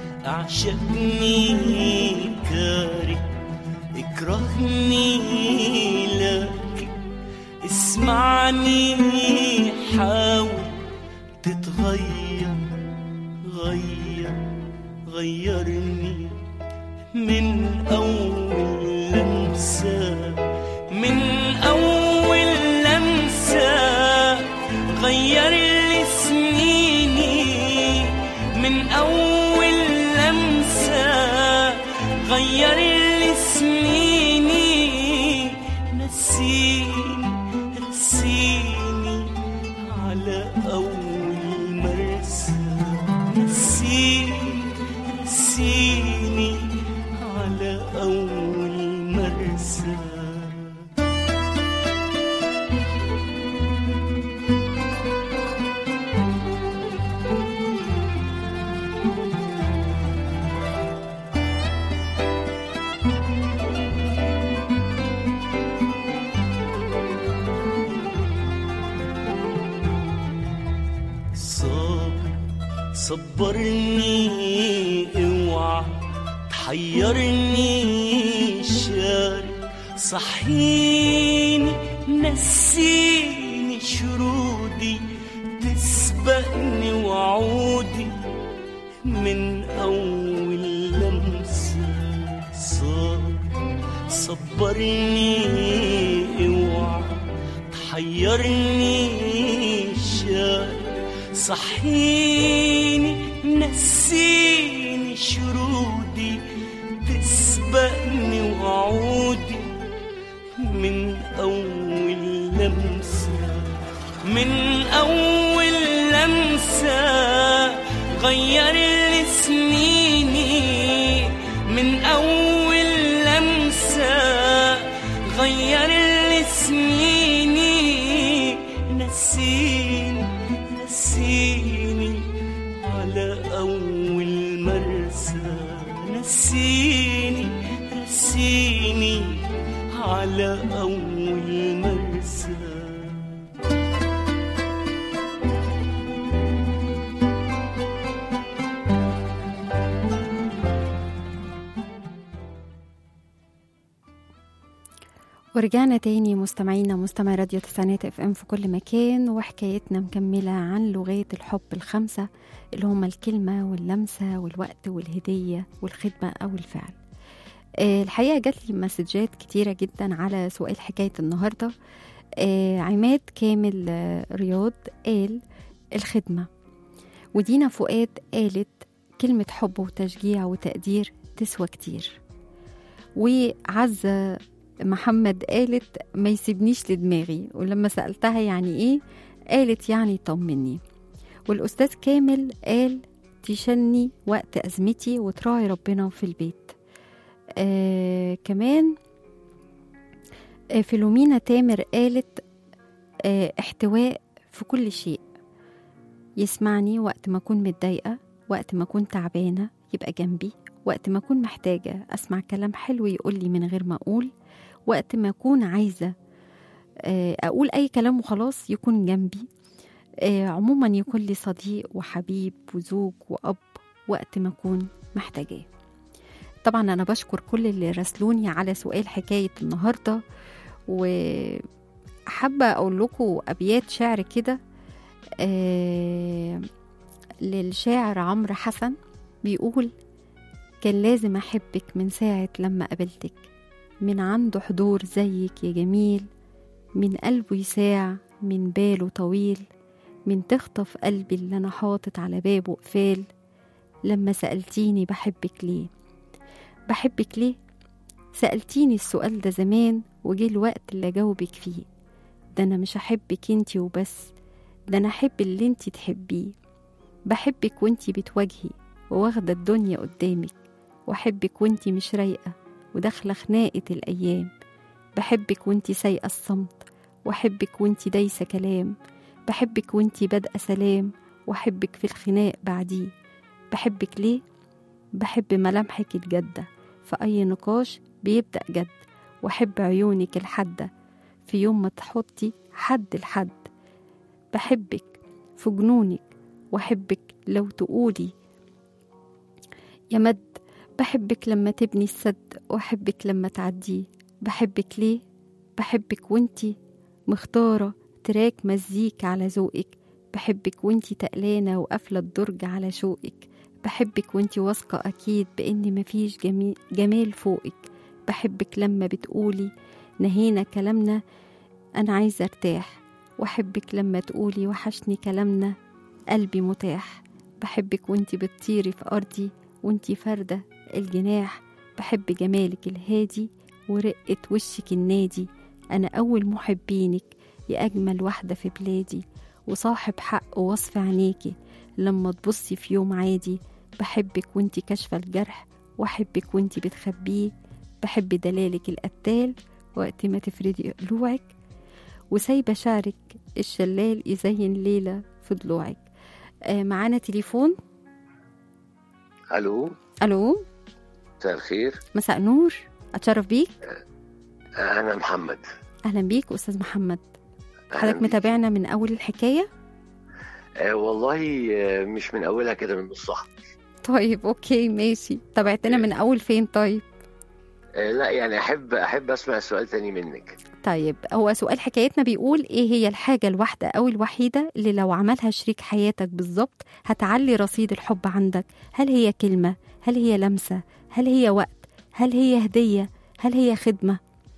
أعشقني كاره اكرهني لك اسمعني حاول تتغير غير غيرني من أول لمسة. من أول لمسة غير لي سنيني، من أول لمسة غير لي سنيني. نسيني نسيني على أول مرسى، نسيني نسيني على أول مرسى. صبرني اوعى تحيرني، شارك صحيني نسيني شرودي، تسبقني وعودي من أول لمسة صار. صبرني اوعى تحيرني، شارك صحيني نسيني شرودي، تسبقني وعودي من أول لمسة. من أول لمسة غير لي سنيني، من أول لمسة غير لي سنيني، نسيني نسيني على أول مرسى، نسيني نسيني على أول مرسى.
ورجعنا تاني مستمعينا مستمعي راديو تسعينات اف ام في كل مكان، وحكايتنا مكملة عن لغات الحب الخمسة اللي هما الكلمة واللمسة والوقت والهدية والخدمة أو الفعل. آه الحقيقة جات لي مسجات كتيرة جدا على سؤال حكاية النهاردة. آه عماد كامل آه رياض قال الخدمة، ودينا فؤاد قالت كلمة حب وتشجيع وتقدير تسوى كتير، وعزة محمد قالت ما يسيبنيش لدماغي، ولما سألتها يعني ايه قالت يعني طمني. والأستاذ كامل قال تشني وقت أزمتي وتراعي ربنا في البيت. آه كمان آه فيلومينا تامر قالت آه احتواء في كل شيء، يسمعني وقت ما أكون متضايقة، وقت ما أكون تعبانة يبقى جنبي، وقت ما أكون محتاجة أسمع كلام حلو يقولي من غير ما أقول، وقت ما أكون عايزة أقول أي كلام وخلاص يكون جنبي. عموما يكون لي صديق وحبيب وزوج وأب وقت ما أكون محتاجاه. طبعا أنا بشكر كل اللي راسلوني على سؤال حكاية النهاردة، وحابة أقول لكم أبيات شعر كده للشاعر عمرو حسن، بيقول كان لازم أحبك من ساعة لما قابلتك، من عنده حضور زيك يا جميل، من قلبه يساع من باله طويل، من تخطف قلبي اللي أنا حاطط على بابه قفال. لما سألتيني بحبك ليه بحبك ليه سألتيني السؤال ده زمان، وجه الوقت اللي أجاوبك فيه. ده أنا مش أحبك انتي وبس، ده أنا أحب اللي انتي تحبيه. بحبك وانتي بتواجهي وواخدة الدنيا قدامك، وأحبك وانتي مش رايقة وداخلة خناقة الأيام. بحبك وانتي سايقة الصمت، وأحبك وانتي دايسة كلام. بحبك وانتي بادئة سلام، وأحبك في الخناق بعديه. بحبك ليه؟ بحب ملامحك الجادة في أي نقاش بيبدأ جد، وأحب عيونك الحادة في يوم ما تحطي حد الحد. بحبك في جنونك، وأحبك لو تقولي يا مد. بحبك لما تبني السد، وأحبك لما تعديه. بحبك ليه؟ بحبك وانتي مختارة تراك مزيك على ذوقك. بحبك وانتي تقلانة وقافلة الدرج على شوقك. بحبك وانتي واثقة أكيد بإن مفيش جميل جمال فوقك. بحبك لما بتقولي نهينا كلامنا أنا عايزة ارتاح، وأحبك لما تقولي وحشني كلامنا قلبي متاح. بحبك وانتي بتطيري في أرضي وانتي فردة الجناح. بحب جمالك الهادي ورقة وشك النادي. أنا أول محبينك يا أجمل واحدة في بلادي، وصاحب حق وصف عينيكي لما تبصي في يوم عادي. بحبك وانتي كشفة الجرح، وأحبك وانتي بتخبيه. بحب دلالك القتال وقت ما تفردي قلوعك، وسايبة شعرك الشلال يزين ليلة في ضلوعك. آه معانا تليفون.
الو
ألو،
مساء الخير.
مساء نور، أتشرف بيك.
انا محمد.
أهلا بيك أستاذ محمد.
أهلاً
حضرتك
بيك.
متابعنا من أول الحكاية؟
آه والله، آه مش من اولها كده، من نصها.
طيب اوكي ماشي، تابعتنا من اول فين طيب؟
آه لا يعني احب احب اسمع سؤال تاني منك.
طيب هو سؤال حكايتنا بيقول ايه هي الحاجة الواحدة او الوحيدة اللي لو عملها شريك حياتك بالظبط هتعلي رصيد الحب عندك؟ هل هي كلمة؟ هل هي لمسة؟ هل هي وقت؟ هل هي هدية؟ هل هي خدمة؟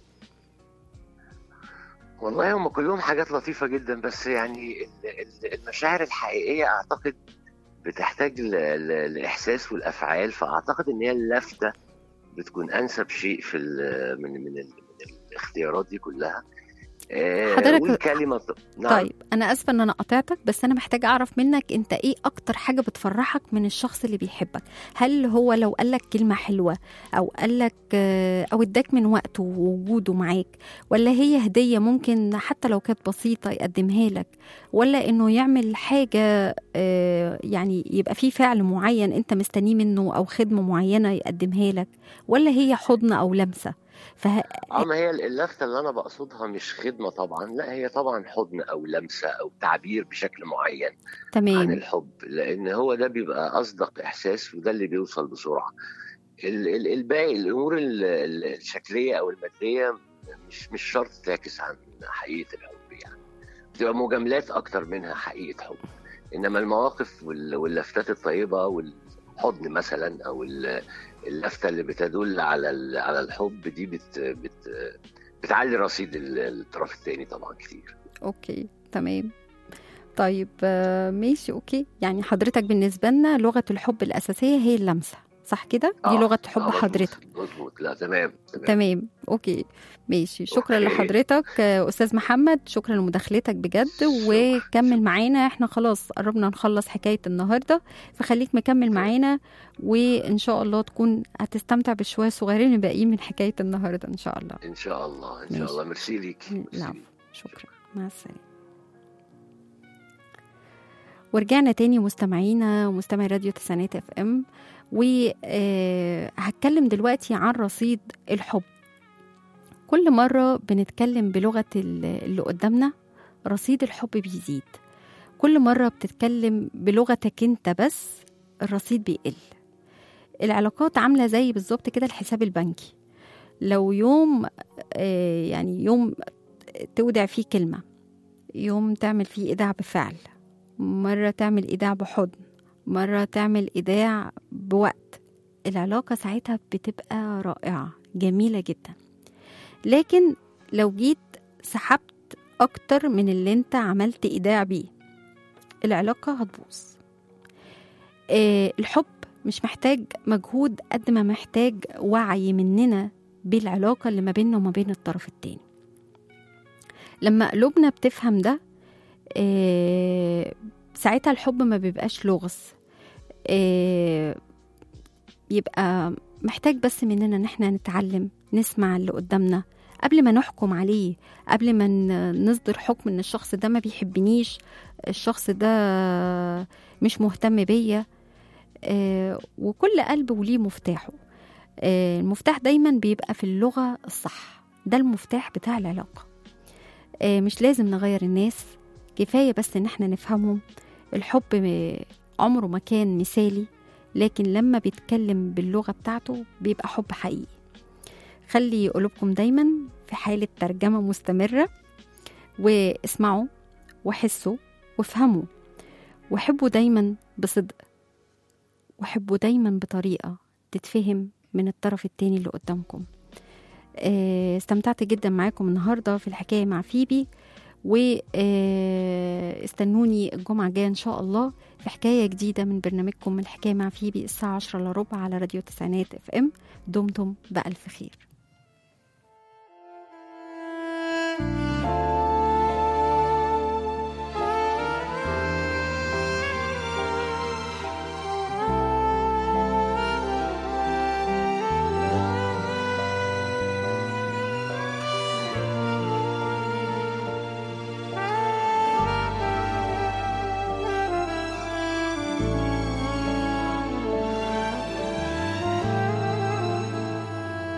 والله هم كلهم حاجات لطيفة جدا، بس يعني ال- ال- المشاعر الحقيقية اعتقد بتحتاج ل- ل- الاحساس والافعال، فاعتقد ان هي اللفتة بتكون انسب شيء في ال- من من, ال- من الاختيارات دي كلها. آه،
حضرتك-
والكلمة ط- نعم.
طيب انا اسفه ان انا قطعتك، بس انا محتاجه اعرف منك انت ايه اكتر حاجه بتفرحك من الشخص اللي بيحبك؟ هل هو لو قالك كلمه حلوه، او قالك آه، او اداك من وقته ووجوده معاك، ولا هي هديه ممكن حتى لو كانت بسيطه يقدمها لك، ولا انه يعمل حاجه آه، يعني يبقى في فعل معين انت مستنيه منه، او خدمه معينه يقدمها لك، ولا هي حضن او لمسه؟ فه...
اه ما هي اللفتة اللي انا بقصدها مش خدمة طبعا، لا هي طبعا حضن او لمسة او تعبير بشكل معين عن
تمام.
الحب، لان هو ده بيبقى اصدق احساس وده اللي بيوصل بسرعة. ال- ال- الباقي الامور ال- ال- الشكلية او المادية مش مش شرط تعكس عن حقيقة الحب، يعني بتبقى مجاملات اكتر منها حقيقة حب. انما المواقف وال- واللفتات الطيبة والحضن مثلا، او ال- اللفتة اللي بتدل على ال- على الحب دي بت بت بتعلي رصيد ال- الطرف الثاني طبعا كتير.
اوكي تمام. طيب آه، ماشي اوكي، يعني حضرتك بالنسبه لنا لغه الحب الاساسيه هي اللمسه، صح كده؟ دي
آه،
لغه حب
آه، مظبوط،
حضرتك.
مظبوط. لا تمام تمام.
تمام اوكي ماشي. شكرا
أوكي.
لحضرتك آه، استاذ محمد، شكرا لمداخلتك بجد، وكمل معانا، احنا خلاص قربنا نخلص حكايه النهارده، فخليك مكمل معانا، وان شاء الله تكون هتستمتع بالشويه الصغيرين الباقيين من حكايه النهارده ان شاء الله.
ان شاء الله ان شاء
ماشي.
الله. ميرسي ليكي. ميرسي.
العفو، شكرا، مع السلامه. ورجعنا تاني مستمعينا ومستمعي راديو تسعينات اف ام، وهتكلم دلوقتي عن رصيد الحب. كل مرة بنتكلم بلغة ال- اللي قدامنا رصيد الحب بيزيد، كل مرة بتتكلم بلغتك انت بس الرصيد بيقل. العلاقات عاملة زي بالظبط كده الحساب البنكي، لو يوم آه، يعني يوم تودع فيه كلمة، يوم تعمل فيه إيداع بفعل، مرة تعمل إيداع بحضن، مرة تعمل إيداع بوقت، العلاقة ساعتها بتبقى رائعة جميلة جدا. لكن لو جيت سحبت أكتر من اللي انت عملت إيداع بيه، العلاقة هتبوظ. آه الحب مش محتاج مجهود قد ما محتاج وعي مننا بالعلاقة اللي ما بيننا وما بين الطرف التاني. لما قلوبنا بتفهم ده آه ساعتها الحب ما بيبقاش لغز، آه يبقى محتاج بس مننا ان احنا نتعلم نسمع اللي قدامنا قبل ما نحكم عليه، قبل ما ن- نصدر حكم ان الشخص ده ما بيحبنيش، الشخص ده مش مهتم بيا. آه وكل قلب وليه مفتاحه، آه المفتاح دايما بيبقى في اللغة الصح، ده المفتاح بتاع العلاقة. آه مش لازم نغير الناس، كفاية بس ان احنا نفهمهم. الحب م- عمره ما كان مثالي، لكن لما بيتكلم باللغة بتاعته بيبقى حب حقيقي. خلي قلوبكم دايما في حالة ترجمة مستمرة، واسمعوا وحسوا وافهموا، وحبوا دايما بصدق، وحبوا دايما بطريقة تتفهم من الطرف التاني اللي قدامكم. آه، استمتعت جدا معاكم النهاردة في الحكاية مع فيبي، واستنوني الجمعة الجاية إن شاء الله في حكاية جديدة من برنامجكم الحكاية مع فيبي الساعة عشرة إلا ربع على راديو تسعينات اف ام. دمتم بألف خير.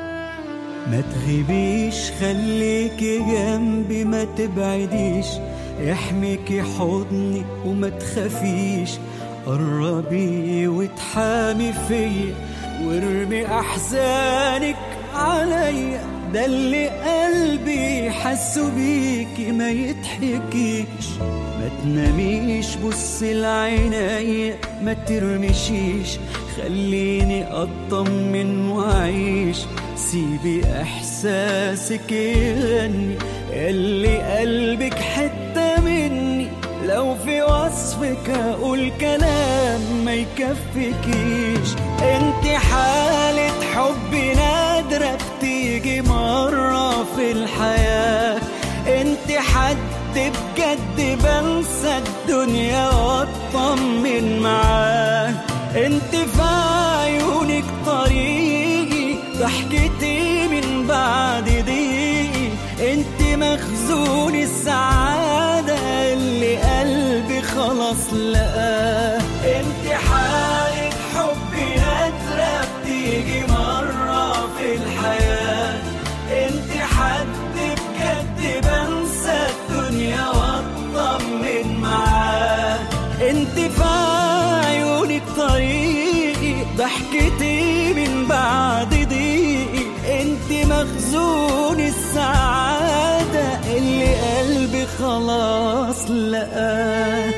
ما تغيبيش خليكي جنبي ما تبعديش،
يحميكي حضني وما تخافيش، قربي وتحامي فيا وارمي احزانك عليا، ده اللي قلبي حسه بيكي ما يضحكيش. ما تناميش بصي لعينيا، ما ترمشيش، خليني اطمن واعيش. سيبي احساسك يغني، اللي قلبك حتة مني. لو في وصفك اقول كلام ما يكفيكيش. انت حالة حب نادرة بتيجي مرة في الحياة، انت حد بجد بنسى الدنيا واطمن معاه. انت في عيونك طريقي، ضحكتي من بعد ضيقي. انت مخزون السعادة اللي قلبي خلاص لقاه. انت حالة حب نادرة بتيجي مرة في الحياة، انت حد بجد بنسى الدنيا واطمن معاه. انت في عيونك طريقي، ضحكتي من بعد ضيقي. انت مخزون السعادة اللي قلبي خلاص لقاه.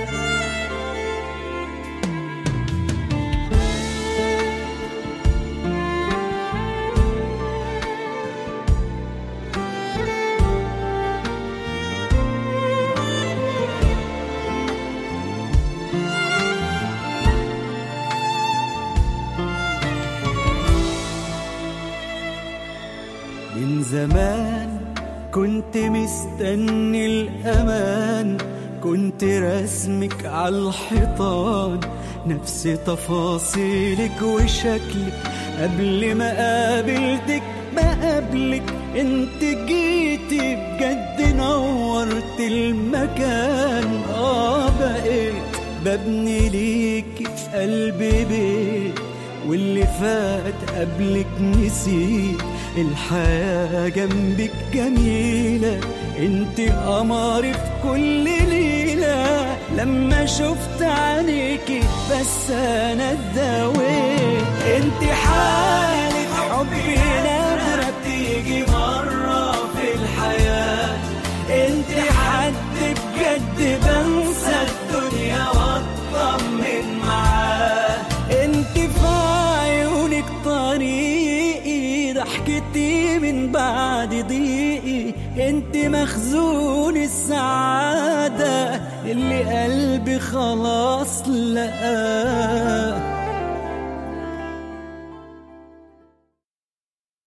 من زمان كنت مستني الأمان، كنت رسمك عالحيطان، نفس تفاصيلك وشكلك قبل ما قابلتك ما قابلك. انت جيتي بجد نورت المكان. اه بقيت ببني ليكي في قلبي بيت، واللي فات قبلك نسيت. الحياة جنبك جميلة، انت قمري في كل ليلة. لما شفت عينيكي بس انا اتداويت. انت حالة حبي نادرة بتيجي مرة في الحياة، انت حد بجد بنسى الدنيا واطمن معاه. انت في عيونك طريقي، ضحكتي من بعد ضيقي. انت مخزون السعادة اللي قلبي خلاص لقاه.